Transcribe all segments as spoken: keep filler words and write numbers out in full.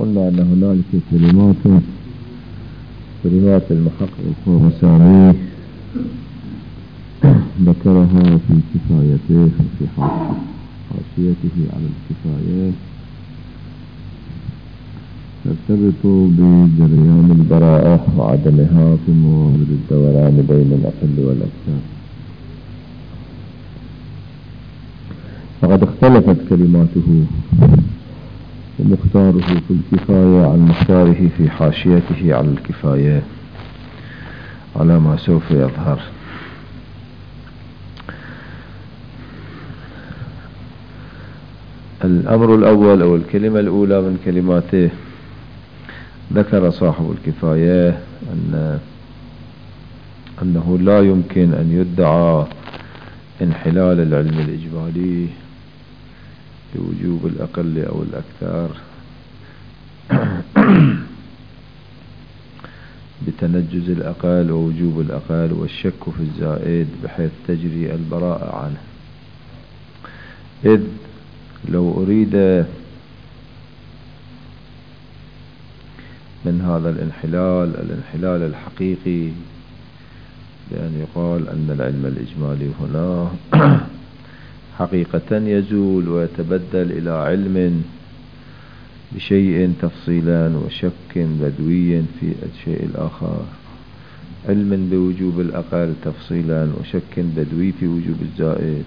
قلنا أن هنالك كلمات كلمات المحقق الخراساني ذكرها في كفايته في حاشيته على الكفاية ترتبط بجريان البراءة وعدمها في موارد الدوران بين الأقل والأكثر. فقد اختلفت كلماته ومختاره في الكفاية عن مختاره في حاشيته على الكفاية على ما سوف يظهر. الأمر الأول أو الكلمة الأولى من كلماته، ذكر صاحب الكفاية أن أنه لا يمكن أن يدعى انحلال العلم الإجمالي لوجوب الأقل أو الأكثر بتنجز الأقل ووجوب الأقل والشك في الزائد بحيث تجري البراءة عنه. إذ لو أريد من هذا الانحلال الانحلال الحقيقي بأن يقال أن العلم الإجمالي هنا حقيقة يزول ويتبدل إلى علم بشيء تفصيلا وشك بدوي في الشيء الآخر، علم بوجوب الأقل تفصيلا وشك بدوي في وجوب الزائد،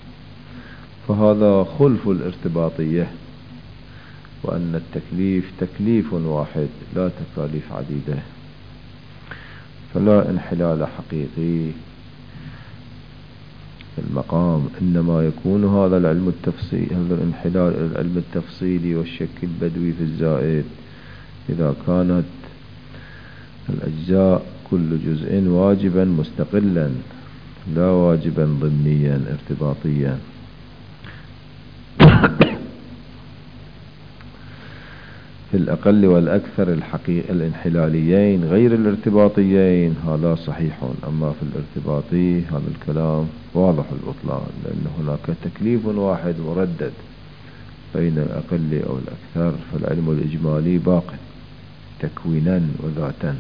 فهذا خلف الارتباطية، وأن التكليف تكليف واحد لا تكاليف عديدة، فلا انحلال حقيقي في المقام، إنما يكون هذا العلم التفصيلي هذا الانحلال العلم التفصيلي والشك البدوي في الزائد إذا كانت الأجزاء كل جزء واجبا مستقلا لا واجبا ضمنيا ارتباطيا. في الأقل والأكثر الحقيقي الانحلاليين غير الارتباطيين هذا صحيح، أما في الارتباطي هذا الكلام واضح البطلان، لأن هناك تكليف واحد مردد بين الأقل أو الأكثر، فالعلم الإجمالي باق تكوينا وذاتا.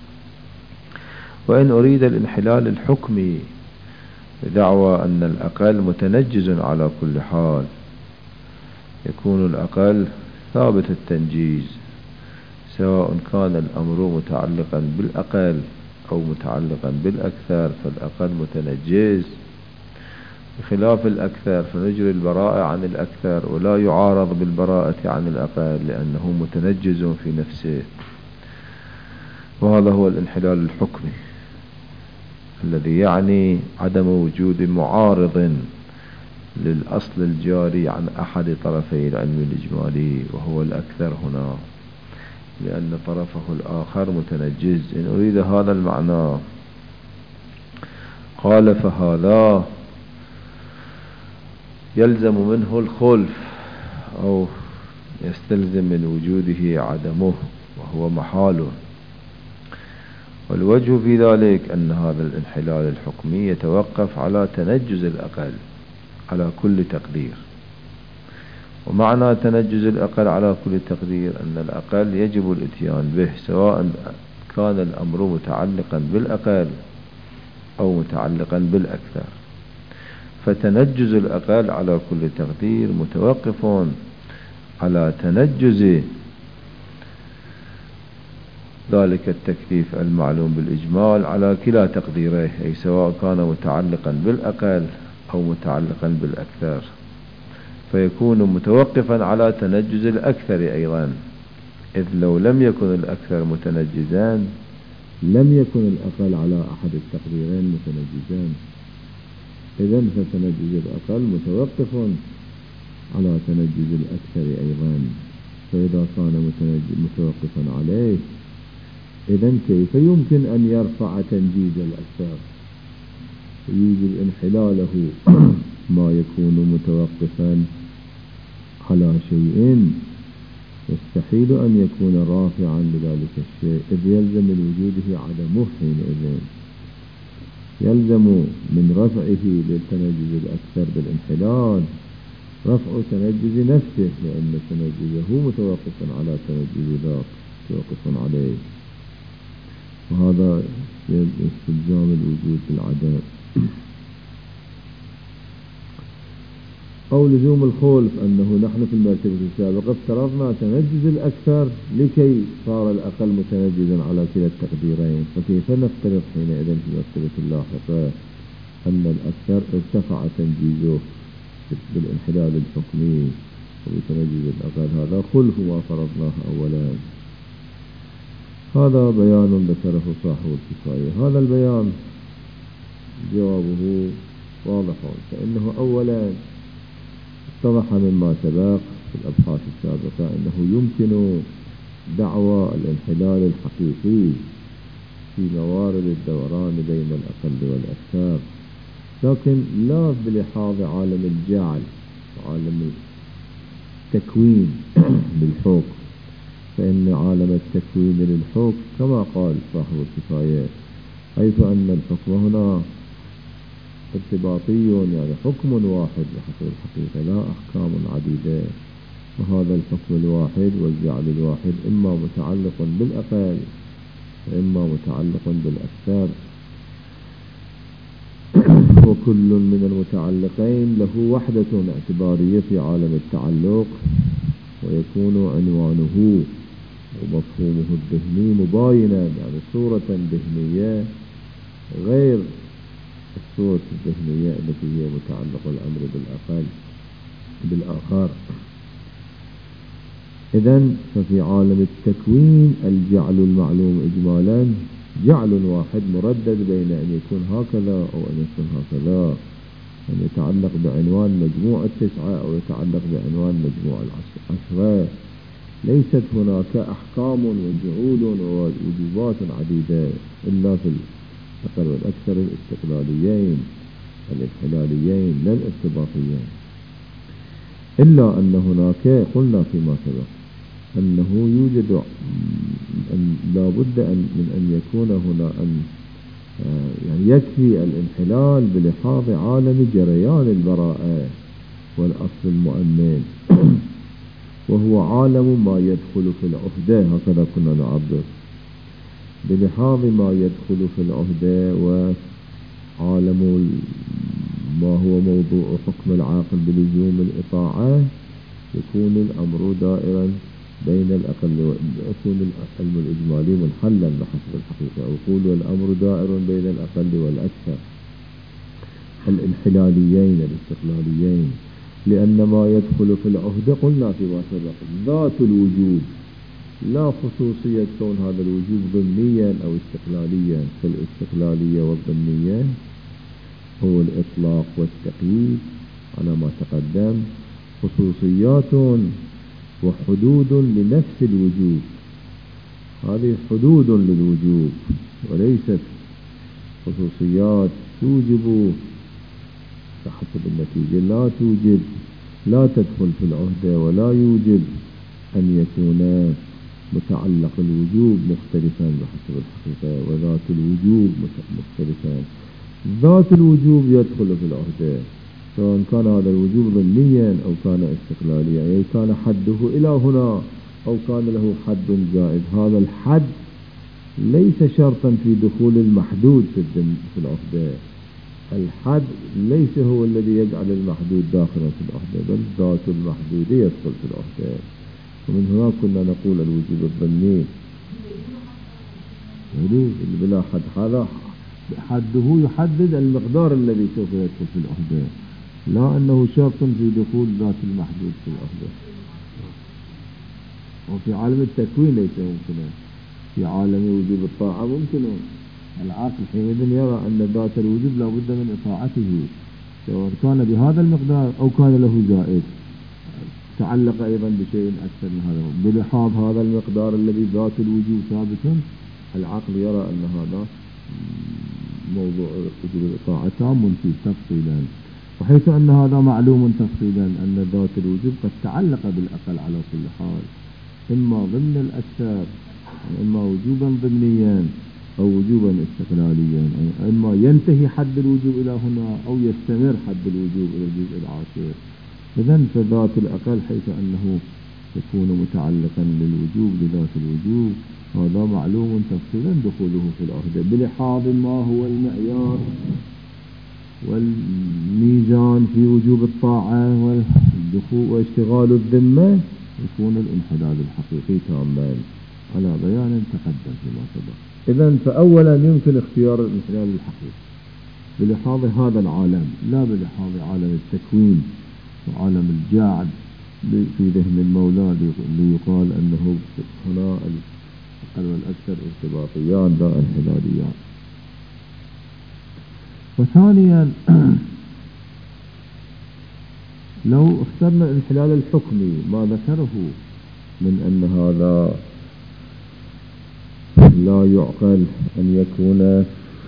وإن أريد الانحلال الحكمي بدعوى أن الأقل متنجز على كل حال، يكون الأقل ثابت التنجيز سواء كان الأمر متعلقا بالأقل أو متعلقا بالأكثر، فالأقل متنجز بخلاف الأكثر، فنجري البراءة عن الأكثر ولا يعارض بالبراءة عن الأقل لأنه متنجز في نفسه. وهذا هو الانحلال الحكمي الذي يعني عدم وجود معارض للأصل الجاري عن أحد طرفي العلم الإجمالي وهو الأكثر هنا، لأن طرفه الآخر متنجز. إن أريد هذا المعنى قال فهذا يلزم منه الخلف أو يستلزم من وجوده عدمه وهو محاله. والوجه في ذلك أن هذا الانحلال الحكمي يتوقف على تنجز الأقل على كل تقدير. ومعنى تنجز الأقل على كل تقدير أن الأقل يجب الاتيان به سواء كان الأمر متعلقا بالأقل أو متعلقا بالأكثر، فتنجز الأقل على كل تقدير متوقف على تنجز ذلك التكليف المعلوم بالإجمال على كلا تقديره، أي سواء كان متعلقا بالأقل أو متعلقا بالأكثر، فيكون متوقفا على تنجز الأكثر أيضا، إذ لو لم يكن الأكثر متنجزا لم يكن الأقل على أحد التقديرين متنجزان، إذن فتنجز الأقل متوقف على تنجز الأكثر أيضا، فإذا كان متوقفا عليه إذن كيف يمكن أن يرفع تنجيز الأكثر؟ يجب انحلاله ما يكون متوقفا على شيء يستحيل أن يكون رافعا لذلك الشيء، إذ يلزم من وجوده عدمه حينئذ، يلزم من رفعه للتنجز الأكثر بالانحلال رفع تنجز نفسه، لأن تنجزه متوقف على تنجز ذاك، متوقف عليه، وهذا استلزام الوجود بالعدم. أو لزوم الخلف، أنه نحن في المرتبة السابقة افترضنا تنجز الأكثر لكي صار الأقل متنجزا على كلا التقديرين، فكيف نفترض حينئذ في المرتبة اللاحقة أن الأكثر ارتفع تنجيزه بالانحلال الحكمي وبتنجز الأقل؟ هذا خلف ما فرضناه أولا. هذا بيان ذكره صاحب الكفاية. هذا البيان جوابه واضح، فإنه أولا اتضح مما سبق في الأبحاث السابقة أنه يمكن دعوى الانحلال الحقيقي في موارد الدوران بين الأقل والأكثر، لكن لا بلحاظ عالم الجعل وعالم التكوين للحكم، فإن عالم التكوين للحكم كما قال صاحب الكفاية، حيث أن الحكم هنا ارتباطي، يعني حكم واحد بحسب الحقيقة لا أحكام عديدة، وهذا الحكم الواحد والجعل الواحد إما متعلق بالأقل وإما متعلق بالأكثر، وكل من المتعلقين له وحدة اعتبارية في عالم التعلق، ويكون عنوانه ومفهومه الذهني مباينا، يعني صورة ذهنية غير الصورة الذهنية التي هي متعلق الأمر بالأقل بالآخر. إذن ففي عالم التكوين الجعل المعلوم إجمالا جعل واحد مردد بين أن يكون هكذا أو أن يكون هكذا، أن يتعلق بعنوان مجموع التسعة أو يتعلق بعنوان مجموع العشرة. ليست هناك أحكام وجعول ووجوبات عديدة إلا في الأقل والأكثر الاستقلاليين الانحلاليين لا الارتباطيين، إلا أن هناك قلنا فيما سبق أنه يوجد أن لا بد أن من أن يكون هنا أن يعني يكفي الانحلال بلحاظ عالم جريان البراءة والأصل المؤمن، وهو عالم ما يدخل في العهدة، هكذا كنا نعبر، بلحاظ ما يدخل في العهدة وعالم ما هو موضوع حكم العاقل بلزوم الإطاعة، يكون الأمر دائرا بين الأقل، يكون العلم الإجمالي منحلا بحسب الحقيقة، ويقول والأمر دائر بين الأقل والأكثر الانحلاليين الاستقلاليين، لأن ما يدخل في العهدة قلنا فيما سبق ذات الوجوب، لا خصوصية كون هذا الوجوب ضمنيا أو استقلاليا، فالاستقلالية والضمنية هو الإطلاق والتقييد على ما تقدم، خصوصيات وحدود لنفس الوجوب، هذه حدود للوجوب وليست خصوصيات توجب بحسب النتيجة، لا توجب لا تدخل في العهدة ولا يوجب أن يكون متعلق الوجوب مختلفا بحسب الحقيقة وذات الوجوب مختلفا. ذات الوجوب يدخل في العهدة سواء كان هذا الوجوب ضمنيا أو كان استقلاليا، أي كان حده إلى هنا أو كان له حد زائد. هذا الحد ليس شرطا في دخول المحدود في العهدة، الحد ليس هو الذي يجعل المحدود داخلا في العهدة، بل ذات المحدود يدخل في العهدة. ومن هنا كنا نقول الوجوب الضمني بلا حد، هذا حده يحدد المقدار الذي سوف يدخل في العهدة، لا أنه شرط في دخول ذات المحدود في العهدة. وفي عالم التكوين ليس ممكنا، في عالم وجوب الطاعة ممكن. العاقل حينئذ يرى أن ذات الوجوب لا بد من إطاعته سواء كان بهذا المقدار أو كان له زائد، تعلق أيضا بشيء أكثر من هذا بلحاظ هذا المقدار الذي ذات الوجوب ثابت، العقل يرى أن هذا موضوع وجوب الإطاعة تام فيه تفصيلا، وحيث أن هذا معلوم تفصيلا أن ذات الوجوب قد تعلق بالأقل على كل حال، إما ضمن الأكثر إما وجوبا ضمنيا أو وجوبا استقلاليا، إما ينتهي حد الوجوب إلى هنا أو يستمر حد الوجوب إلى الجزء العاشر. إذن فذات الأقل حيث أنه يكون متعلقا للوجوب لذات الوجوب هذا معلوم تفصيلا دخوله في العهدة بلحاظ ما هو المعيار والميزان في وجوب الطاعة والدخول واشتغال الذمة يكون الانحلال الحقيقي تاما على بيان تقدم فيما سبق. إذن فأولا يمكن اختيار الانحلال الحقيقي بلحاظ هذا العالم لا بلحاظ عالم التكوين وعالم الجعل في ذهن المولى ليقال أنه هنا الأقل والأكثر ارتباطيان لا انحلاليان. وثانيا لو اخترنا الانحلال الحكمي ما ذكره من أن هذا لا يعقل أن يكون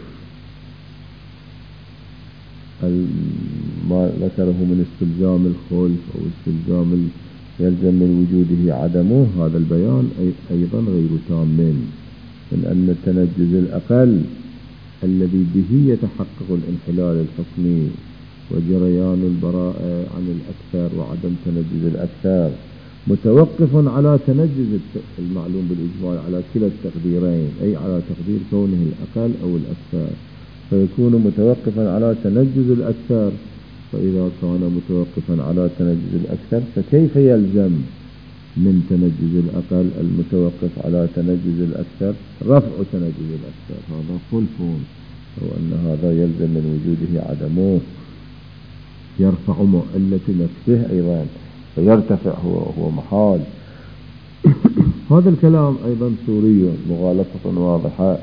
ما ذكره من استلزام الخلف أو استلزام يلزم من وجوده عدمه هذا البيان أيضا غير تام من أن التنجز الأقل الذي به يتحقق الانحلال الحكمي وجريان البراءة عن الأكثر وعدم تنجز الأكثر متوقف على تنجز المعلوم بالإجمال على كلا التقديرين أي على تقدير كونه الأقل أو الأكثر فيكون متوقفا على تنجز الأكثر. فإذا كان متوقفا على تنجز الأكثر فكيف يلزم من تنجز الأقل المتوقف على تنجز الأكثر رفع تنجز الأكثر هذا خلف وأن هذا يلزم من وجوده عدمه يرفع مؤلة نفسه أيضا فيرتفع هو هو محال. هذا الكلام أيضا سوري مغالطة واضحة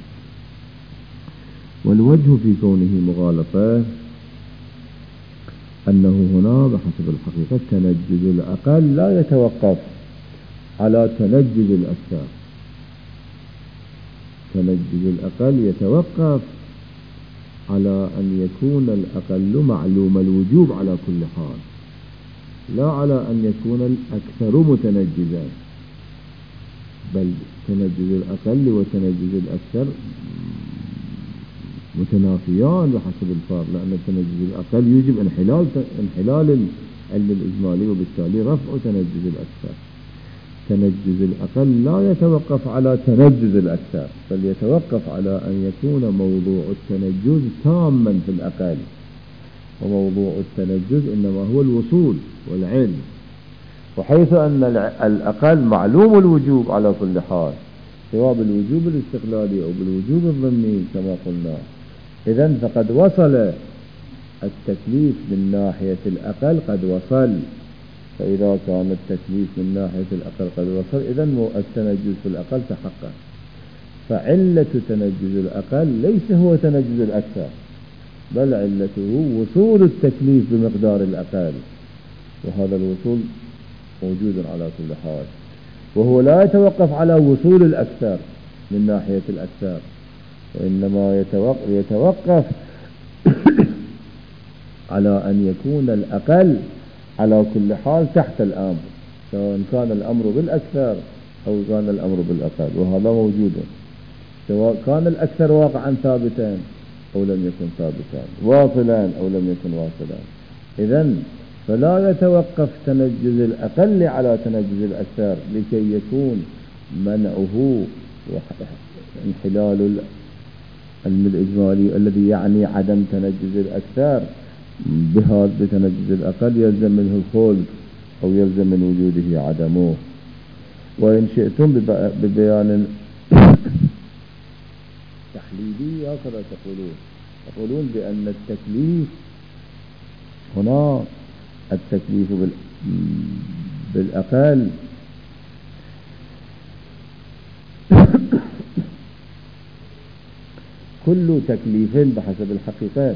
والوجه في كونه مغالطة أنه هنا بحسب الحقيقة تنجز الأقل لا يتوقف على تنجز الأكثر تنجز الأقل يتوقف على أن يكون الأقل معلوم الوجوب على كل حال لا على أن يكون الأكثر متنجزا بل تنجز الأقل وتنجز الأكثر متنافيان بحسب الفار لأن التنجز الأقل يوجب انحلال انحلال العلم الإجمالي وبالتالي رفع تنجز الأكثر. تنجز الأقل لا يتوقف على تنجز الأكثر بل يتوقف على أن يكون موضوع التنجز تاما في الأقل وموضوع التنجز إنما هو الوصول والعلم وحيث أن الأقل معلوم الوجوب على كل حال سواء بالوجوب الاستقلالي أو بالوجوب الضمني كما قلنا إذن فقد وصل التكليف من ناحية الأقل قد وصل. فإذا كان التكليف من ناحية الأقل قد وصل إذن التنجز في الأقل تحقق. فعلة تنجز الأقل ليس هو تنجز الأكثر بل علته وصول التكليف بمقدار الأقل وهذا الوصول موجود على كل حال وهو لا يتوقف على وصول الأكثر من ناحية الأكثر وإنما يتوقف, يتوقف على أن يكون الأقل على كل حال تحت الأمر سواء كان الأمر بالأكثر أو كان الأمر بالأقل وهذا موجود سواء كان الأكثر واقعا ثابتا أو لم يكن ثابتا واصلا أو لم يكن واصلا. إذن فلا يتوقف تنجز الأقل على تنجز الأكثر لكي يكون منعه انحلال العلم الإجمالي الذي يعني عدم تنجز الأكثر بهذا بتنجز الأقل يلزم منه الخلف أو يلزم من وجوده عدمه. وإن شئتم ببيان تحليلي هكذا تقولون تقولون بأن التكليف هنا التكليف بالأقل كل تكليف بحسب الحقيقة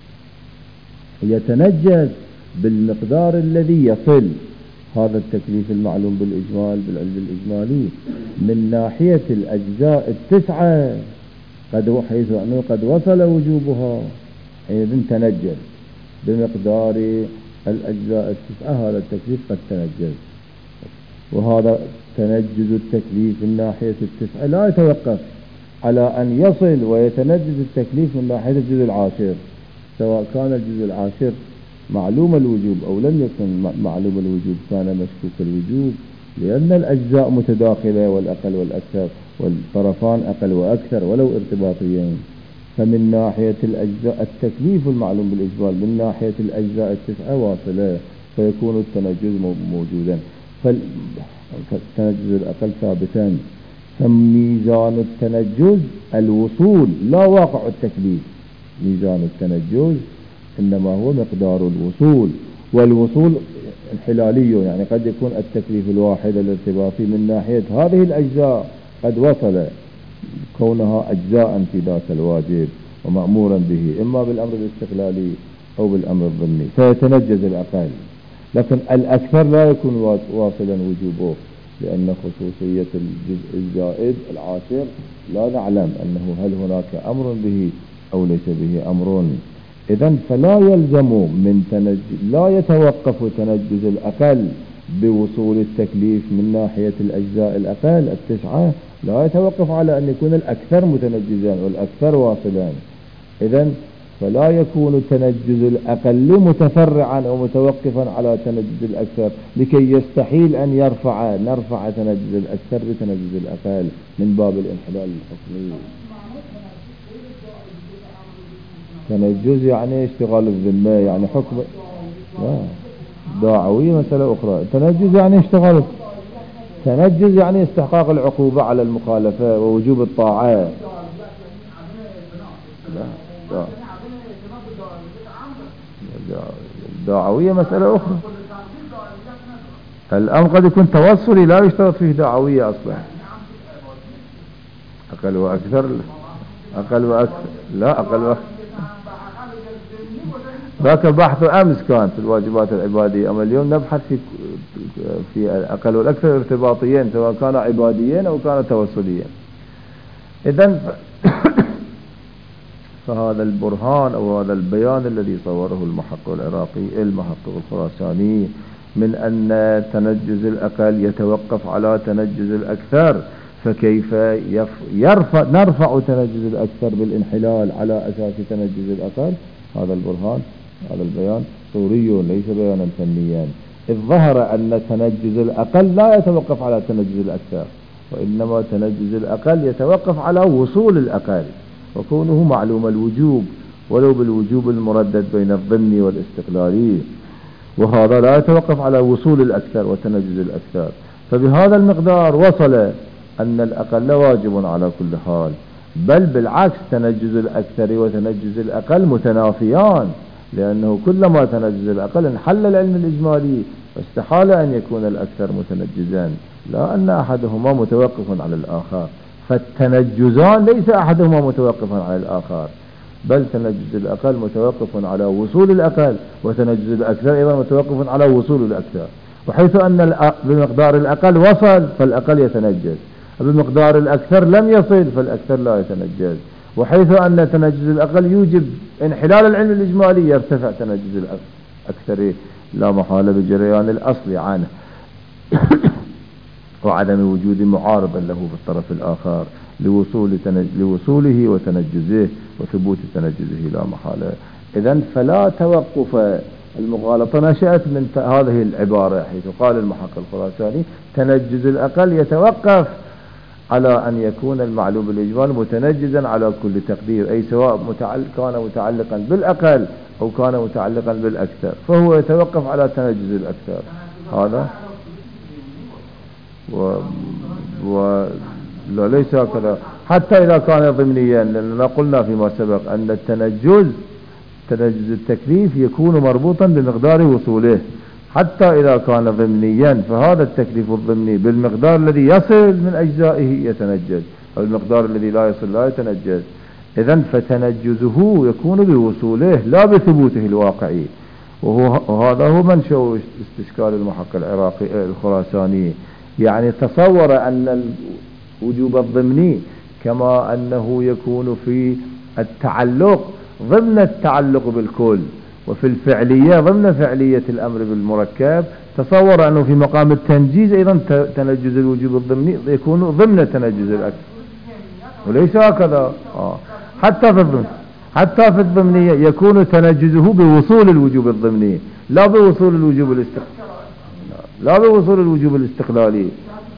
يتنجز بالمقدار الذي يصل هذا التكليف المعلوم بالإجمال بالعلم الإجمالي من ناحية الأجزاء التسعة قد حيث أنه قد وصل وجوبها حيث تنجز بمقدار الأجزاء التسعة هذا التكليف قد تنجز. وهذا تنجز التكليف من ناحية التسعة لا يتوقف على أن يصل ويتنجز التكليف من ناحية الجزء العاشر سواء كان الجزء العاشر معلوم الوجوب أو لم يكن معلوم الوجوب كان مشكوك الوجوب، لأن الأجزاء متداخلة والأقل والأكثر، والطرفان أقل وأكثر ولو ارتباطيين. فمن ناحية الأجزاء التكليف المعلوم بالإجمال، من ناحية الأجزاء التسعة واصلة، فيكون التنجز موجودا، فالتنجز الأقل ثابتا. فميزان التنجز الوصول لا واقع التكليف، ميزان التنجز إنما هو مقدار الوصول، والوصول انحلالي، يعني قد يكون التكليف الواحد الارتباطي من ناحية هذه الأجزاء قد وصل كونها أجزاء في ذات الواجب ومأمورا به، إما بالأمر الاستقلالي أو بالأمر الضمني، فيتنجز الأقل. لكن الأكثر لا يكون واصلا وجوبه، لأن خصوصية الجزء الزائد العاشر لا نعلم أنه هل هناك أمر به أو ليس به أمر. إذن فلا يلزم من تنجز، لا يتوقف تنجز الأقل بوصول التكليف من ناحية الأجزاء الأقل التسعة، لا يتوقف على أن يكون الأكثر متنجزان والأكثر واصلان. إذن فلا يكون تنجز الأقل متفرعا أو متوقفا على تنجز الأكثر، لكي يستحيل أن يرفع نرفع تنجز الأكثر بتنجز الأقل من باب الانحلال الحكمي. تنجز يعني اشتغال الذمة، يعني حكم لا داعوية مسألة أخرى. تنجز يعني اشتغال، تنجز يعني استحقاق العقوبة على المخالفة ووجوب الطاعة. لا لا دعوية مسألة أخرى. الأمر قد يكون توصلي لا يشترط فيه دعوية أصلا. أقل وأكثر، أقل وأكثر، لا أقل وأكثر. ذاك بحث أمس كان في الواجبات العبادية، أما اليوم نبحث في في الأقل والأكثر ارتباطيين، سواء كانوا عباديين أو كانوا توصليين. إذن فهذا البرهان أو هذا البيان الذي صوره المحقق العراقي المحقق الخراساني من أن تنجز الأقل يتوقف على تنجز الأكثر، فكيف يرفع نرفع تنجز الأكثر بالانحلال على أساس تنجز الأقل؟ هذا البرهان، هذا البيان صوري ليس بيانا فنيا، إذ ظهر أن تنجز الأقل لا يتوقف على تنجز الأكثر، وإنما تنجز الأقل يتوقف على وصول الأقل، وكونه معلوم الوجوب ولو بالوجوب المردد بين الضمني والاستقلالي، وهذا لا يتوقف على وصول الأكثر وتنجز الأكثر. فبهذا المقدار وصل أن الأقل واجب على كل حال، بل بالعكس تنجز الأكثر وتنجز الأقل متنافيان، لأنه كلما تنجز الأقل انحل العلم الإجمالي، فاستحال أن يكون الأكثر متنجزا، لا أن أحدهما متوقف على الآخر. فالتنجزان ليس أحدهما متوقفا على الآخر، بل تنجز الأقل متوقف على وصول الأقل، وتنجز الأكثر أيضا متوقف على وصول الأكثر. وحيث أن بمقدار الأقل وصل فالأقل يتنجز، بمقدار الأكثر لم يصل فالأكثر لا يتنجز. وحيث أن تنجز الأقل يوجب انحلال العلم الإجمالي يرتفع تنجز الأكثر لا محالة بجريان الأصل عنه وعدم وجود معارض له في الطرف الآخر لوصول تنج... لوصوله وتنجزه وثبوت تنجزه لا محالة. إذن فلا توقف. المغالطة نشأت من ت... هذه العبارة، حيث قال المحقق الخراساني تنجز الأقل يتوقف على أن يكون المعلوم بالإجمال متنجزا على كل تقدير، أي سواء متعلق كان متعلقا بالأقل أو كان متعلقا بالأكثر، فهو يتوقف على تنجز الأكثر. هذا و... و... لا ليس هكذا حتى إذا كان ضمنيا، لأننا قلنا فيما سبق أن التنجز تنجز التكليف يكون مربوطا بمقدار وصوله، حتى إذا كان ضمنيا فهذا التكليف الضمني بالمقدار الذي يصل من أجزائه يتنجز، أو المقدار الذي لا يصل لا يتنجز. إذن فتنجزه يكون بوصوله لا بثبوته الواقعي، وهذا هو منشأ استشكال المحقق العراقي الخراساني. يعني تصور أن الوجوب الضمني كما أنه يكون في التعلق ضمن التعلق بالكل، وفي الفعلية ضمن فعلية الأمر بالمركب، تصور أنه في مقام التنجيز أيضا تنجز الوجوب الضمني يكون ضمن تنجز الأكثر، وليس هكذا. آه. حتى في الضمن حتى في الضمنية يكون تنجزه بوصول الوجوب الضمني لا بوصول الوجوب الاستقلالي، لا بوصول الوجوب الاستقلالي.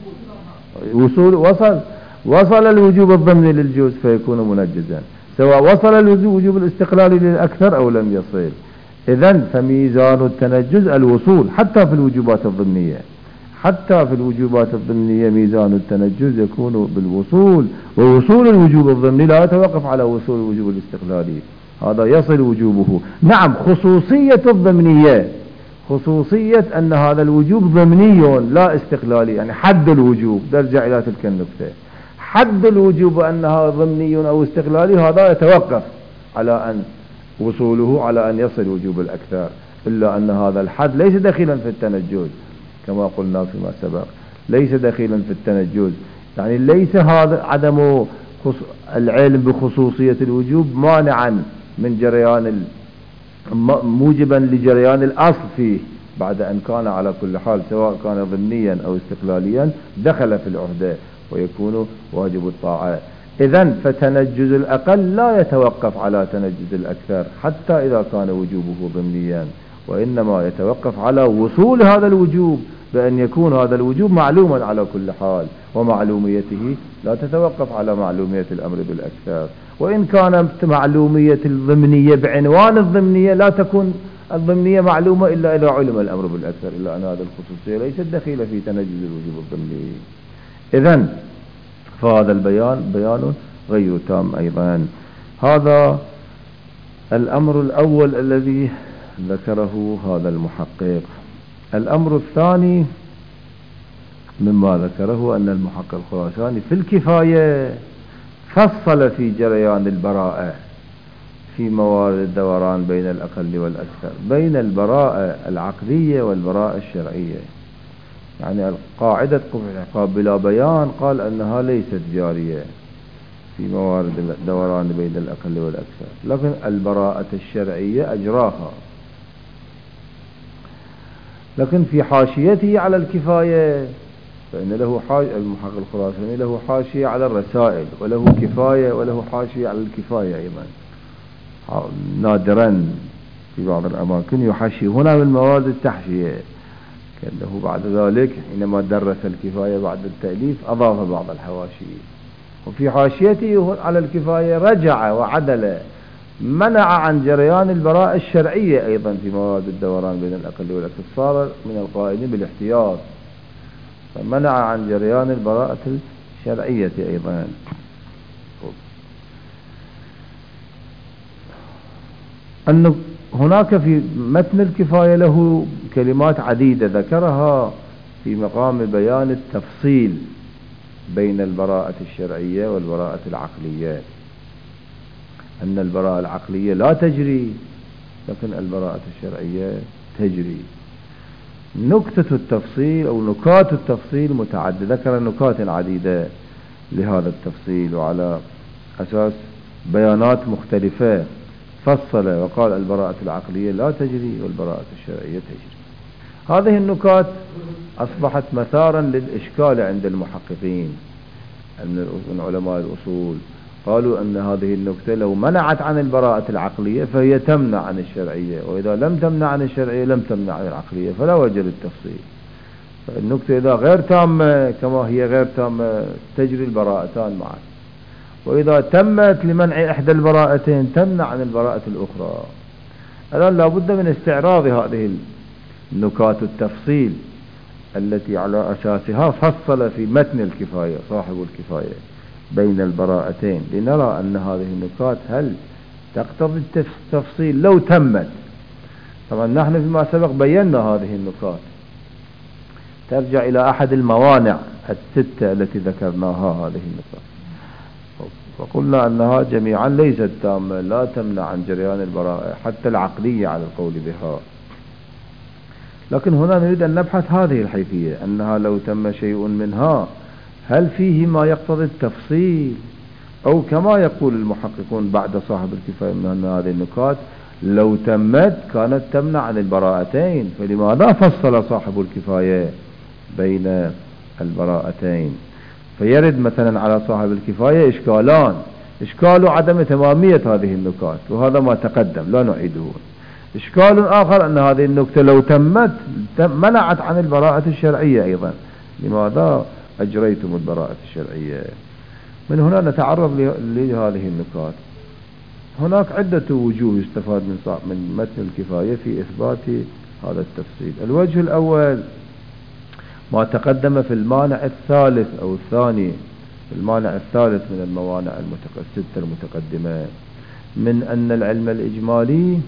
وصول وصل وصل الوجوب الضمني للجزء فيكون منجزا، سواء وصل الوجوب الاستقلالي للأكثر أو لم يصل. إذن فميزان التنجز الوصول حتى في الوجوبات الضمنية، حتى في الوجوبات الضمنية ميزان التنجز يكون بالوصول، ووصول الوجوب الضمني لا يتوقف على وصول الوجوب الاستقلالي، هذا يصل وجوبه. نعم، خصوصية الضمنية، خصوصية أن هذا الوجوب ضمني لا استقلالي، يعني حد الوجوب، نرجع إلى تلك النقطة، حد الوجوب أنها ضمني أو استقلالي هذا يتوقف على أن وصوله على أن يصل وجوب الأكثر، إلا أن هذا الحد ليس دخيلا في التنجز كما قلنا فيما سبق، ليس دخيلا في التنجز، يعني ليس هذا عدم العلم بخصوصية الوجوب مانعا من جريان موجبا لجريان الأصل فيه، بعد أن كان على كل حال سواء كان ضمنيا أو استقلاليا دخل في العهدة ويكون واجب الطاعة. إذن فتنجز الأقل لا يتوقف على تنجز الأكثر حتى إذا كان وجوبه ضمنيا، وإنما يتوقف على وصول هذا الوجوب، بأن يكون هذا الوجوب معلوما على كل حال، ومعلوميته لا تتوقف على معلومية الأمر بالأكثر. وإن كانت معلومية الضمنية بعنوان الضمنية لا تكون الضمنية معلومة إلا إذا علم الأمر بالأكثر، إلا أن هذه الخصوصية ليست دخيلة في تنجز الوجوب الضمني. إذن فهذا البيان بيان غير تام أيضا. هذا الأمر الأول الذي ذكره هذا المحقق. الأمر الثاني مما ذكره أن المحقق الخراساني في الكفاية فصل في جريان البراءة في موارد الدوران بين الأقل والأكثر، بين البراءة العقلية والبراءة الشرعية، يعني القاعدة قبح العقاب بلا بيان قال أنها ليست جارية في موارد الدوران بين الأقل والأكثر، لكن البراءة الشرعية أجراها. لكن في حاشيته على الكفاية فإن له حاشية، المحقق الخراساني له حاشية على الرسائل، وله كفاية وله حاشية على الكفاية أيضا، نادرا في بعض الأماكن يحشي هنا من مواد التحشية، كأنه بعد ذلك حينما درس الكفاية بعد التأليف أضاف بعض الحواشي. وفي حاشيته على الكفاية رجع وعدل، منع عن جريان البراءة الشرعية أيضا في مواد الدوران بين الأقل والأكثر، صار من القائلين بالاحتياط، فمنع عن جريان البراءة الشرعية أيضا. أن هناك في متن الكفاية له كلمات عديدة ذكرها في مقام بيان التفصيل بين البراءة الشرعية والبراءة العقلية، أن البراءة العقلية لا تجري لكن البراءة الشرعية تجري. نكتة التفصيل أو نكات التفصيل متعددة، ذكر نكات عديدة لهذا التفصيل، وعلى أساس بيانات مختلفة فصل وقال البراءة العقلية لا تجري والبراءة الشرعية تجري. هذه النكات أصبحت مثارا للإشكال عند المحققين من علماء الأصول، قالوا أن هذه النكتة لو منعت عن البراءة العقلية فهي تمنع عن الشرعية، وإذا لم تمنع عن الشرعية لم تمنع عن العقلية، فلا وجه للتفصيل. فالنكتة إذا غير تامة كما هي غير تامة تجري البراءتان معا، وإذا تمت لمنع إحدى البراءتين تمنع عن البراءة الأخرى. الآن لابد من استعراض هذه النكات التفصيل التي على أساسها فصل في متن الكفاية صاحب الكفاية بين البراءتين، لنرى أن هذه النكات هل تقتضي التفصيل لو تمت. طبعا نحن فيما سبق بينا هذه النكات، ترجع إلى أحد الموانع الستة التي ذكرناها هذه النكات، وقلنا أنها جميعا ليست تامة، لا تمنع عن جريان البراءة حتى العقلية على القول بها. لكن هنا نريد أن نبحث هذه الحيثية، أنها لو تم شيء منها هل فيه ما يقتضي التفصيل، أو كما يقول المحققون بعد صاحب الكفاية من أن هذه النكات لو تمت كانت تمنع عن البراءتين، فلماذا فصل صاحب الكفاية بين البراءتين؟ فيرد مثلا على صاحب الكفاية إشكالان، إشكال عدم تمامية هذه النكات، وهذا ما تقدم لا نعيده. إشكال آخر أن هذه النكتة لو تمت منعت عن البراءة الشرعية أيضا. لماذا أجريتم البراءة الشرعية؟ من هنا نتعرض لهذه النكات. هناك عدة وجوه يستفاد من من متن الكفاية في إثبات هذا التفصيل. الوجه الأول ما تقدم في المانع الثالث أو الثاني، المانع الثالث من الموانع الستة المتقدمة، من أن العلم الإجمالي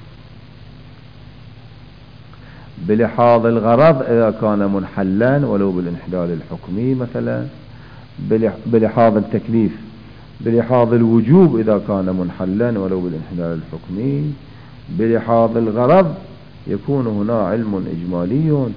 بلحاظ الغرض إذا كان منحلا ولو بالانحلال الحكمي مثلا، بلحاظ التكليف بلحاظ الوجوب إذا كان منحلا ولو بالانحلال الحكمي، بلحاظ الغرض يكون هنا علم إجمالي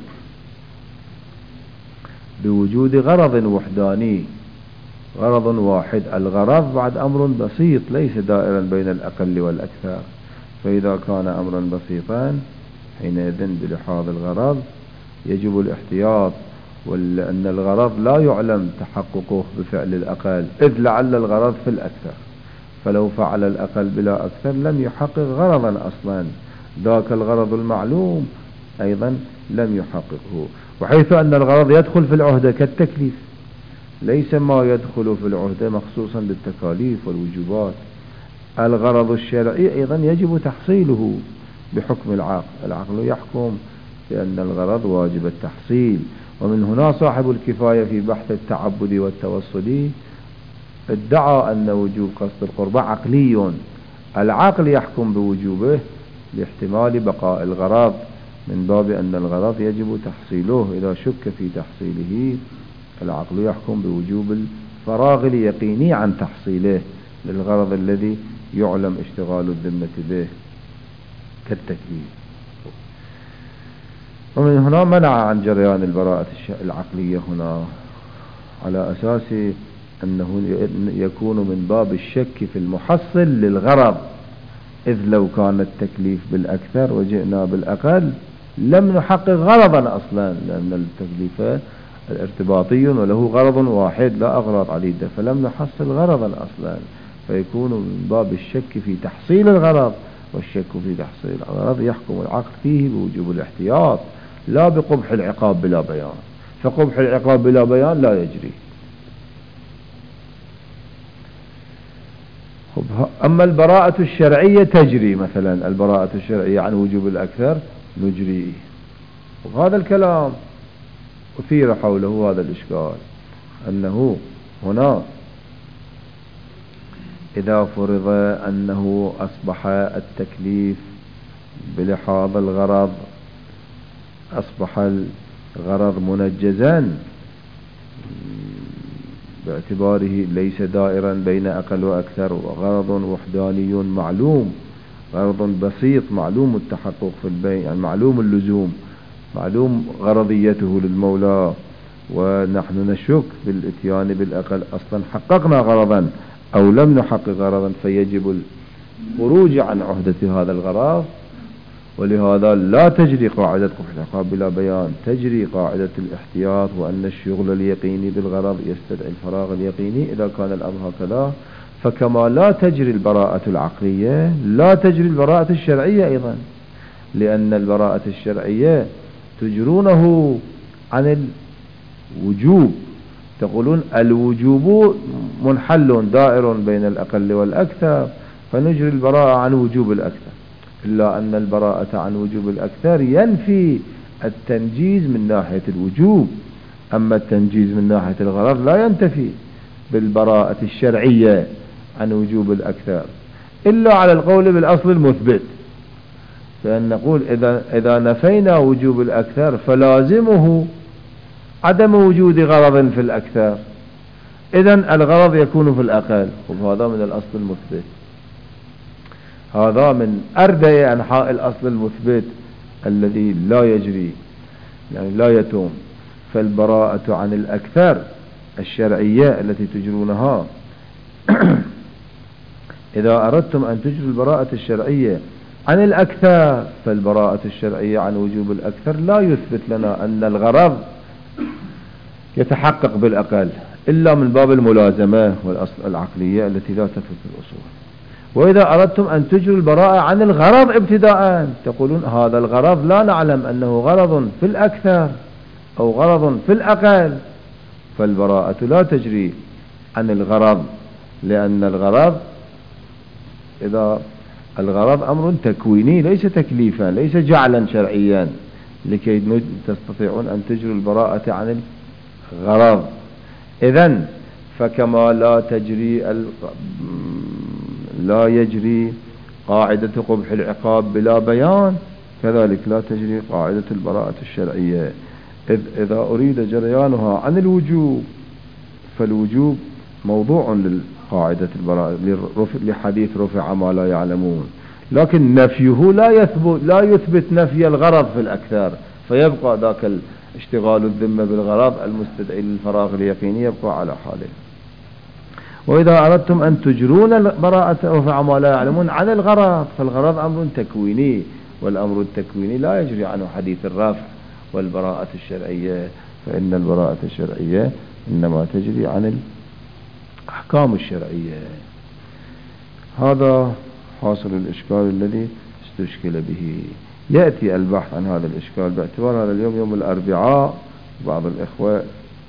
بوجود غرض وحداني، غرض واحد. الغرض بعد أمر بسيط ليس دائرا بين الأقل والأكثر، فإذا كان أمرا بسيطا حينئذ بلحاظ الغرض يجب الاحتياط، ولأن الغرض لا يعلم تحققه بفعل الأقل، إذ لعل الغرض في الأكثر، فلو فعل الأقل بلا أكثر لم يحقق غرضا أصلا، ذاك الغرض المعلوم أيضا لم يحققه. وحيث أن الغرض يدخل في العهدة كالتكليف، ليس ما يدخل في العهدة مخصوصا بالتكاليف والوجوبات. الغرض الشرعي أيضا يجب تحصيله بحكم العقل، العقل يحكم بأن الغرض واجب التحصيل. ومن هنا صاحب الكفاية في بحث التعبد والتوصلي ادعى أن وجوب قصد القربة عقلي، العقل يحكم بوجوبه لاحتمال بقاء الغرض، من باب أن الغرض يجب تحصيله، إذا شك في تحصيله العقل يحكم بوجوب الفراغ اليقيني عن تحصيله للغرض الذي يعلم اشتغال الذمة به كالتكليف. ومن هنا منع عن جريان البراءة العقلية هنا على أساس أنه يكون من باب الشك في المحصل للغرض، إذ لو كان التكليف بالأكثر وجئنا بالأقل لم نحقق غرضا أصلا، لأن التكليف الارتباطي وله غرض واحد لا أغراض عديدة، فلم نحصل غرضا أصلا، فيكون من باب الشك في تحصيل الغرض، والشك في تحصيل الغرض يحكم العقل فيه بوجوب الاحتياط لا بقبح العقاب بلا بيان، فقبح العقاب بلا بيان لا يجري. أما البراءة الشرعية تجري، مثلا البراءة الشرعية عن وجوب الأكثر نجري. وهذا الكلام أثير حوله هذا الإشكال، أنه هنا إذا فرض أنه أصبح التكليف بلحاظ الغرض، أصبح الغرض منجزا باعتباره ليس دائرا بين أقل وأكثر، وغرض وحداني معلوم، غرض بسيط معلوم التحقق في البيع، يعني معلوم اللزوم، معلوم غرضيته للمولى، ونحن نشك بالاتيان بالأقل، أصلا حققنا غرضا أو لم نحقق غرضا، فيجب الخروج عن عهدة هذا الغرض. ولهذا لا تجري قاعدة قبح العقاب بلا بيان، تجري قاعدة الاحتياط، وأن الشغل اليقيني بالغرض يستدعي الفراغ اليقيني إذا كان الأمر هكذا. فكما لا تجري البراءة العقلية لا تجري البراءة الشرعية أيضا، لأن البراءة الشرعية تجرونه عن الوجوب، تقولون الوجوب منحل دائر بين الأقل والأكثر، فنجري البراءة عن وجوب الأكثر، إلا أن البراءة عن وجوب الأكثر ينفي التنجيز من ناحية الوجوب، أما التنجيز من ناحية الغرض لا ينتفي بالبراءة الشرعية عن وجوب الأكثر، إلا على القول بالأصل المثبت، فأن نقول إذا, إذا نفينا وجوب الأكثر فلازمه عدم وجود غرض في الأكثر، إذن الغرض يكون في الأقل، وهذا من الأصل المثبت، هذا من أردى أنحاء الأصل المثبت الذي لا يجري، يعني لا يتم. فالبراءة عن الأكثر الشرعية التي تجرونها إذا أردتم أن تجروا البراءة الشرعية عن الأكثر، فالبراءة الشرعية عن وجوب الأكثر لا يثبت لنا أن الغرض يتحقق بالأقل، إلا من باب الملازمة والأصل العقلية التي لا تفت في الأصول. وإذا أردتم أن تجروا البراءة عن الغرض ابتداء، تقولون هذا الغرض لا نعلم أنه غرض في الأكثر أو غرض في الأقل، فالبراءة لا تجري عن الغرض، لأن الغرض إذا الغرض أمر تكويني ليس تكليفا، ليس جعلا شرعيا، لكي تستطيعون أن تجروا البراءة عن الغرض. إذن فكما لا تجري لا يجري قاعدة قبح العقاب بلا بيان، كذلك لا تجري قاعدة البراءة الشرعية. إذ إذا أريد جريانها عن الوجوب فالوجوب موضوع للقاعدة البراءة لحديث رفع ما لا يعلمون، لكن نفيه لا يثبت لا يثبت نفي الغرض في الأكثر، فيبقى ذاك اشتغال الذمة بالغرض المستدعي للفراغ اليقيني يبقى على حاله. وإذا أردتم أن تجرون البراءة رفع ما لا يعلمون عن الغرض، فالغرض أمر تكويني، والأمر التكويني لا يجري عنه حديث الرفع. والبراءة الشرعية فإن البراءة الشرعية إنما تجري عن الأحكام الشرعية. هذا حاصل الإشكال الذي استشكل به. يأتي البحث عن هذا الإشكال باعتبار هذا اليوم يوم الأربعاء. بعض الإخوة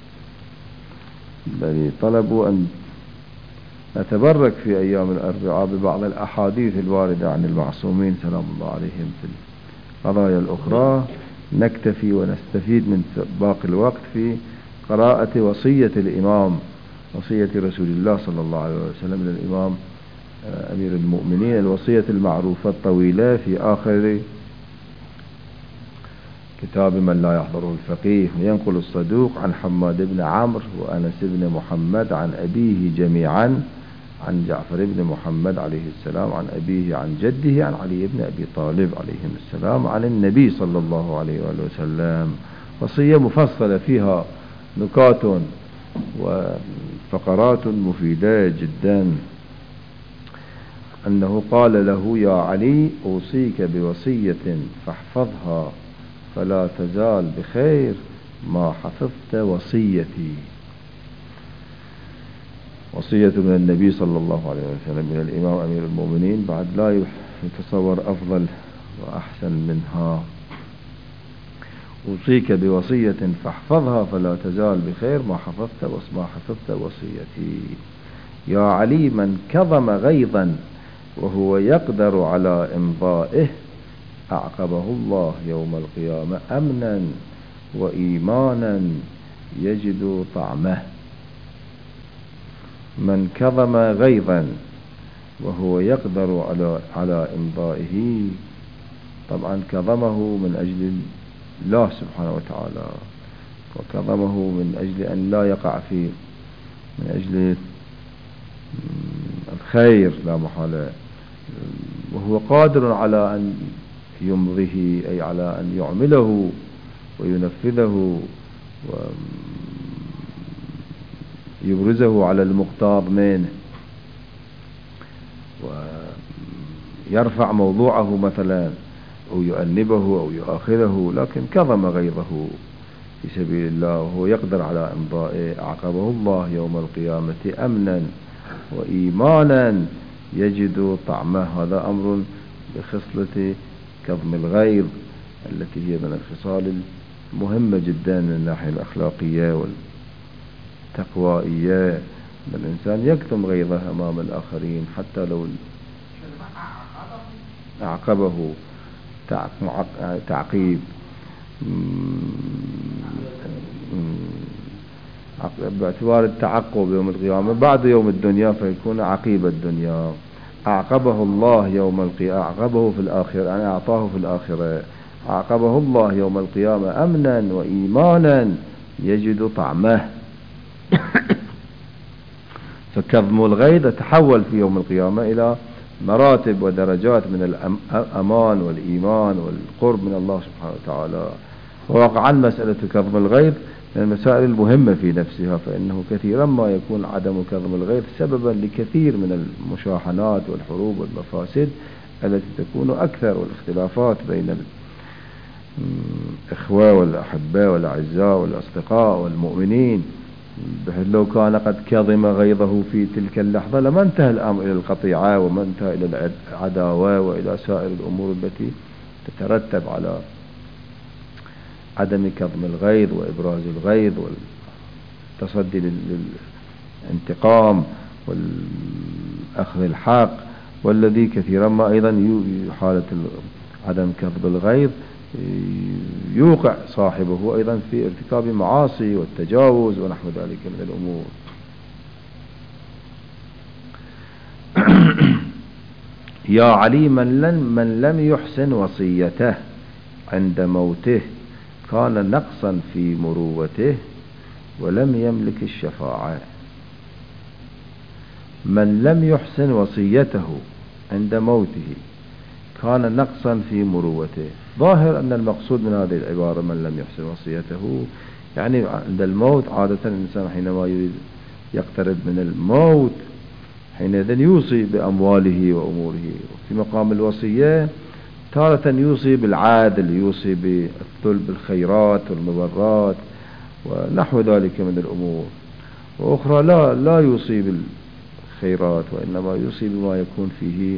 الذي طلبوا أن نتبرك في أيام الأربعاء ببعض الأحاديث الواردة عن المعصومين سلام الله عليهم في القضايا الأخرى، نكتفي ونستفيد من باقي الوقت في قراءة وصية الإمام، وصية رسول الله صلى الله عليه وسلم للإمام أمير المؤمنين، الوصية المعروفة الطويلة في آخر كتاب من لا يحضره الفقيه. ينقل الصدوق عن حماد بن عمرو وأنس بن محمد عن أبيه جميعا عن جعفر بن محمد عليه السلام عن أبيه عن جده عن علي بن أبي طالب عليهم السلام عن النبي صلى الله عليه وآله وسلم. وصية مفصلة فيها نكات وفقرات مفيدة جدا. أنه قال له: يا علي أوصيك بوصية فاحفظها فلا تزال بخير ما حفظت وصيتي. وصية من النبي صلى الله عليه وسلم من الإمام أمير المؤمنين، بعد لا يتصور أفضل وأحسن منها. أوصيك بوصية فاحفظها فلا تزال بخير ما حفظت وما حفظت وصيتي. يا علي من كظم غيظا وهو يقدر على إمضائه أعقبه الله يوم القيامة أمنا وإيمانا يجد طعمه. من كظم غيظا وهو يقدر على على إمضائه، طبعا كظمه من أجل الله سبحانه وتعالى، وكظمه من أجل أن لا يقع في من أجل الخير لا محالة، وهو قادر على أن يمضيه، أي على أن يعمله وينفذه ويبرزه على المقتاض منه، ويرفع موضوعه مثلا أو يؤنبه أو يؤاخذه، لكن كظم غيظه في سبيل الله وهو يقدر على إمضائه أعقبه الله يوم القيامة أمنا وإيمانا يجد طعمه. هذا أمر بخصلة كظم الغيظ التي هي من الخصال المهمة جدا من الناحية الأخلاقية والتقوائية. الإنسان يكتم غيظه أمام الآخرين حتى لو أعقبه تعقيب باعتبار التعقب يوم القيامة بعد يوم الدنيا فيكون عقيب الدنيا. أعقبه الله يوم القيامة، أعقبه في الآخرة يعني أعطاه في الآخرة، أعقبه الله يوم القيامة أمنا وإيمانا يجد طعمه. فكظم الغيظ تحول في يوم القيامة إلى مراتب ودرجات من الأمان والإيمان والقرب من الله سبحانه وتعالى. وواقعا مسألة كظم الغيظ من المسائل المهمة في نفسها، فإنه كثيرا ما يكون عدم كظم الغيظ سببا لكثير من المشاحنات والحروب والمفاسد التي تكون أكثر، والاختلافات بين الإخوة والأحباء والأعزاء والأصدقاء والمؤمنين بحيث لو كان قد كظم غيظه في تلك اللحظة لما انتهى الأمر إلى القطيعة وما انتهى إلى العداوة وإلى سائر الأمور التي تترتب على عدم كظم الغيظ وإبراز الغيظ والتصدي للانتقام والأخذ الحق، والذي كثيرا ما أيضا حالة عدم كظم الغيظ يوقع صاحبه أيضا في ارتكاب معاصي والتجاوز ونحو ذلك من الأمور. يا علي من لم, من لم يحسن وصيته عند موته كان نقصا في مروته ولم يملك الشفاعة. من لم يحسن وصيته عند موته كان نقصا في مروته. ظاهر أن المقصود من هذه العبارة من لم يحسن وصيته يعني عند الموت عادة الإنسان حينما يريد يقترب من الموت حينئذ يوصي بأمواله وأموره. في مقام الوصية تارة يوصي بالعادل، يوصي بالخيرات والمبرات ونحو ذلك من الأمور، وأخرى لا لا يوصي بالخيرات وإنما يوصي بما يكون فيه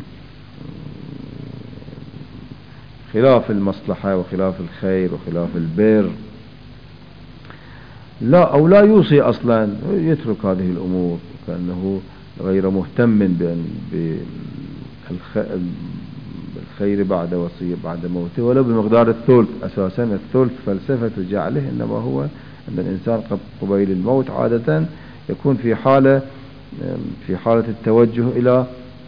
خلاف المصلحة وخلاف الخير وخلاف البر، لا أو لا يوصي أصلا، يترك هذه الأمور كأنه غير مهتم بالخير بعد وصية بعد موته ولو بمقدار الثلث. أساسا الثلث فلسفة جعله إنما هو أن الإنسان قبيل الموت عادة يكون في حالة في حالة التوجه إلى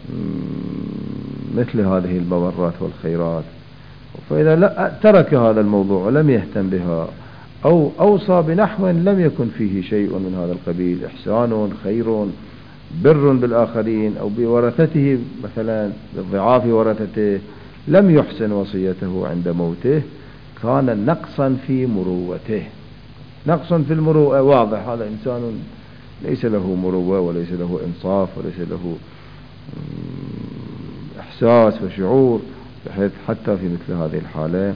مثل هذه المبرات والخيرات، فإذا لا ترك هذا الموضوع ولم يهتم بها أو أوصى بنحو لم يكن فيه شيء من هذا القبيل، إحسان خير بر بالآخرين أو بورثته مثلا بالضعاف ورثته، لم يحسن وصيته عند موته كان نقصا في مروته. نقص في المروءة واضح، هذا إنسان ليس له مروءة وليس له إنصاف وليس له إحساس وشعور، بحيث حتى في مثل هذه الحالة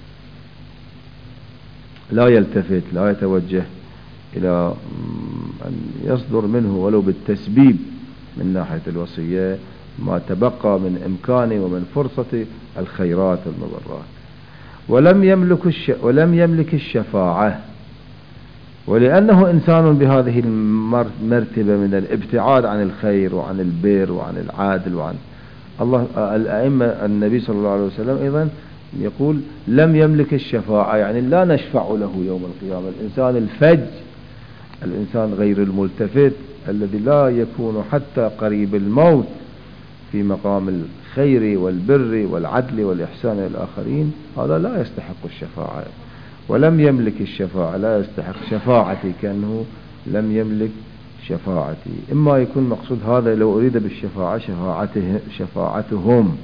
لا يلتفت لا يتوجه إلى أن يصدر منه ولو بالتسبيب من ناحية الوصية ما تبقى من إمكانه ومن فرصة الخيرات والمبرات. ولم يملك الش... ولم يملك الشفاعة، ولأنه إنسان بهذه المرتبة من الابتعاد عن الخير وعن البر وعن العادل وعن الله. الأئمة النبي صلى الله عليه وسلم أيضا يقول لم يملك الشفاعة، يعني لا نشفع له يوم القيامة. الإنسان الفج، الإنسان غير الملتفت الذي لا يكون حتى قريب الموت في مقام الخير والبر والعدل والإحسان للآخرين، هذا لا يستحق الشفاعة. ولم يملك الشفاعة، لا يستحق شفاعتي كأنه لم يملك شفاعتي. إما يكون مقصود هذا لو أريد بالشفاعة شفاعته شفاعتهم،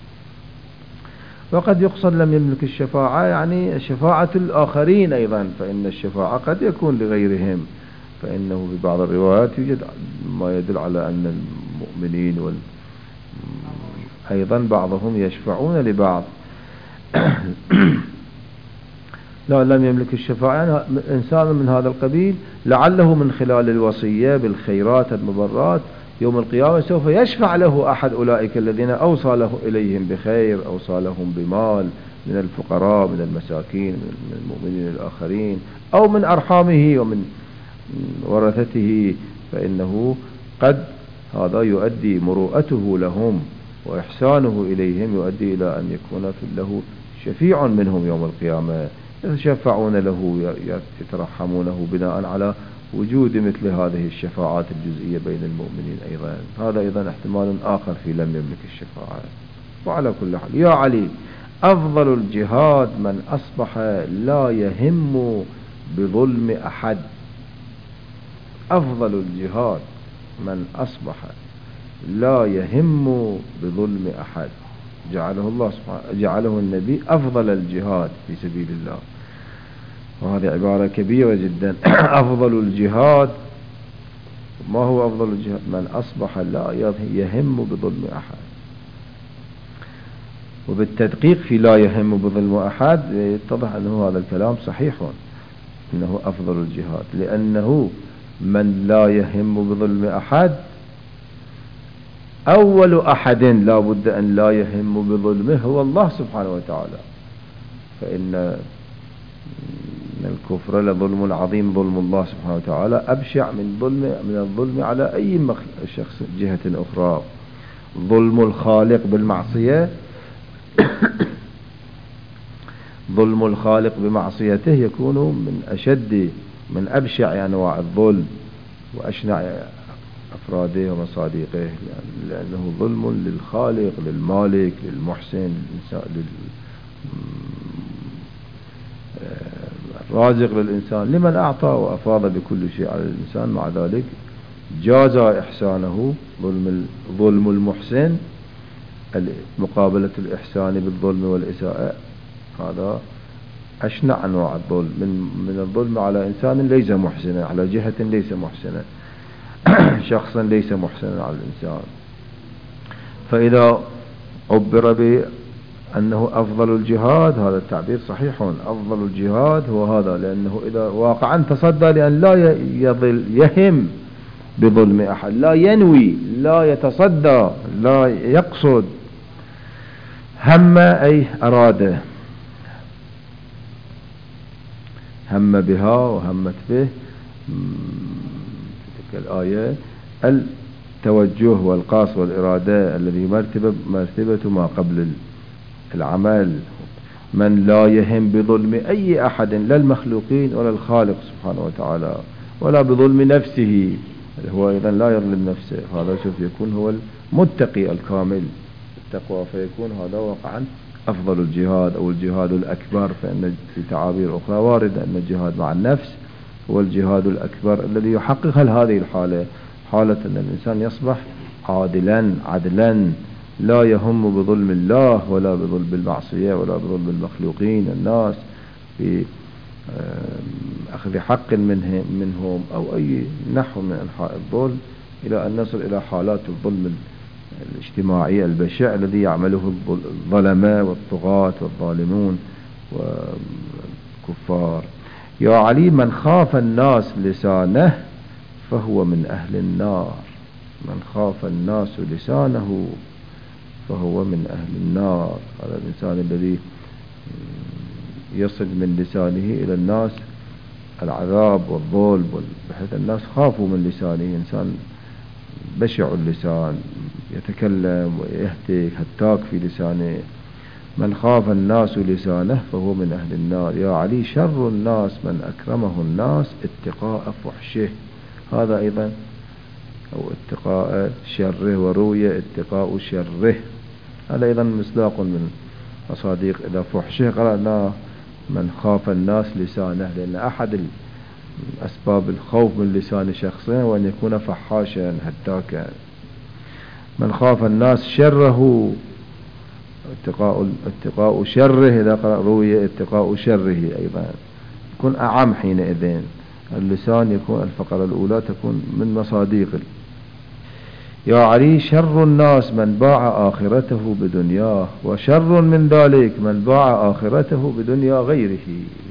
وقد يقصد لم يملك الشفاعة يعني شفاعة الآخرين أيضا، فإن الشفاعة قد يكون لغيرهم، فإنه في بعض الروايات يوجد ما يدل على أن المؤمنين وال أيضا بعضهم يشفعون لبعض. لا لم يملك الشفاعة يعني إنسان من هذا القبيل لعله من خلال الوصية بالخيرات المبرات يوم القيامة سوف يشفع له أحد أولئك الذين أوصى له إليهم بخير، أوصى لهم بمال من الفقراء من المساكين من المؤمنين الآخرين أو من أرحامه ومن ورثته، فإنه قد هذا يؤدي مروءته لهم وإحسانه إليهم يؤدي إلى أن يكون له شفيع منهم يوم القيامة، يتشفعون له يترحمونه بناء على وجود مثل هذه الشفاعات الجزئية بين المؤمنين أيضا. هذا أيضا احتمال آخر في لم يملك الشفاعة. وعلى كل حال يا علي أفضل الجهاد من أصبح لا يهم بظلم أحد. أفضل الجهاد من أصبح لا يهم بظلم أحد، جعله الله سبحانه جعله النبي أفضل الجهاد في سبيل الله، وهذه عبارة كبيرة جدا. أفضل الجهاد، ما هو أفضل الجهاد؟ من أصبح لا يهم بظلم أحد. وبالتدقيق في لا يهم بظلم أحد يتضح أنه هذا الكلام صحيح، أنه أفضل الجهاد، لأنه من لا يهم بظلم أحد، أول أحد لا بد أن لا يهم بظلمه هو الله سبحانه وتعالى. فإن الكفر لظلم عظيم، ظلم الله سبحانه وتعالى أبشع من ظلم من الظلم على أي شخص جهة أخرى. ظلم الخالق بالمعصية ظلم الخالق بمعصيته يكون من أشد من أبشع أنواع الظلم وأشنع أفراده ومصادقه، لأنه ظلم للخالق للمالك للمحسن الرازق للإنسان، لمن أعطى وأفاض بكل شيء على الإنسان. مع ذلك جاز إحسانه ظلم ظلم المحسن مقابلة الإحسان بالظلم والإساءة. هذا أشنع أنواع الظلم من من الظلم على إنسان ليس محسنا، على جهة ليس محسنا، شخصا ليس محسنا على الإنسان. فإذا عبر بأنه أفضل الجهاد، هذا التعبير صحيح، أفضل الجهاد هو هذا، لأنه إذا واقعا تصدى لأن لا يظل يهم بظلم أحد، لا ينوي، لا يتصدى، لا يقصد. هم أي أراد، هم بها وهمت به. في تلك الآية التوجه والقاص والإرادة الذي مرتبة مرتبة ما قبل العمل. من لا يهم بظلم أي أحد، لا المخلوقين ولا الخالق سبحانه وتعالى، ولا بظلم نفسه، هو أيضا لا يظلم نفسه. هذا شوف يكون هو المتقي الكامل التقوى، فيكون هذا واقعا أفضل الجهاد أو الجهاد الأكبر. فإن في تعابير أخرى واردة أن الجهاد مع النفس هو الجهاد الأكبر الذي يحقق هذه الحالة، حالة أن الإنسان يصبح عادلا عدلا، لا يهم بظلم الله ولا بظلم المعصية ولا بظلم المخلوقين الناس في أخذ حق منهم, منهم أو أي نحو من أنحاء الظلم، إلى أن نصل إلى حالات الظلم الاجتماعي البشع الذي يعمله الظلماء والطغاة والظالمون والكفار. يا علي من خاف الناس لسانه فهو من أهل النار. من خاف الناس لسانه فهو من أهل النار. هذا الإنسان الذي يصل من لسانه إلى الناس العذاب والظلم، بحيث الناس خافوا من لسانه. إنسان بشع اللسان، يتكلم ويهتك هتاك في لسانه. من خاف الناس لسانه فهو من أهل النار. يا علي شر الناس من أكرمه الناس اتقاء فحشه. هذا أيضا أو اتقاء شره، وروي اتقاء شره. هذا أيضا مصداق من مصادق إذا فحشه قرأنا من خاف الناس لسانه، لأن أحد أسباب الخوف من لسان شخصين وأن يكون فحاشا هتاكا. من خاف الناس شره اتقاء اتقاء شره، إذا قرأ روي اتقاء شره أيضا يكون أعم. حينئذ اللسان يكون الفقرة الأولى تكون من مصادق. يا علي شر الناس من باع آخرته بدنياه، وشر من ذلك من باع آخرته بدنيا غيره.